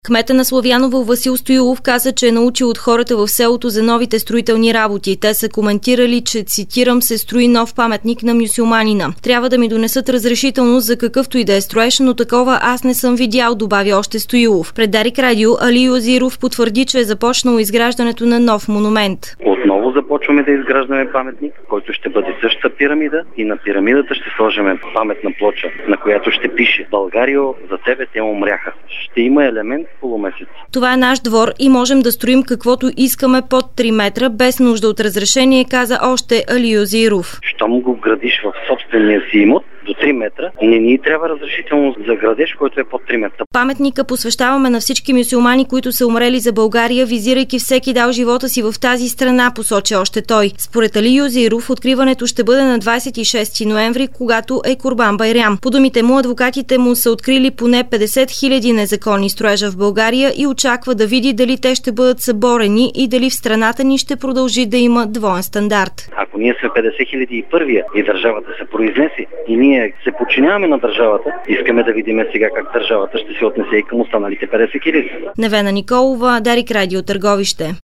Кмета на Славяново Васил Стоилов каза, че е научил от хората в селото за новите строителни работи. Те са коментирали, че, цитирам, се строи нов паметник на мюсюлманина. Трябва да ми донесат разрешително за какъвто и да е строеж, но такова аз не съм видял, добави още Стоилов. Пред Дарик Радио Алио Азиров потвърди, че е започнало изграждането на нов монумент. Отново започваме да изграждаме паметник, който ще бъде същата пирамида и на пирамидата ще сложим паметна плоча, на която ще пише "Българио, за тебе те умряха". Ще има елемент полумесец. Това е наш двор и можем да строим каквото искаме под 3 метра, без нужда от разрешение, каза още Алио Азиров. Щом го градиш в собствения си имот до 3 метра, не ни трябва разрешително за градеж, който е под 3 метра. Паметника посвещаваме на всички мюсюлмани, които са умрели за България, визирайки всеки дал живота си в тази страна, посочи още той. Според Алио Азиров, откриването ще бъде на 26 ноември, когато е Курбан Байрам. По думите му, адвокатите му са открили поне 50 000 незаконни строежа в България и очаква да види дали те ще бъдат съборени и дали в страната ни ще продължи да има двоен стандарт. Ако ние сме 50 001 и държавата се произнесе и ние се подчиняваме на държавата, искаме да видим сега как държавата ще се отнесе и към останалите 50 000. Невена Николова, Дарик Радио, Търговище.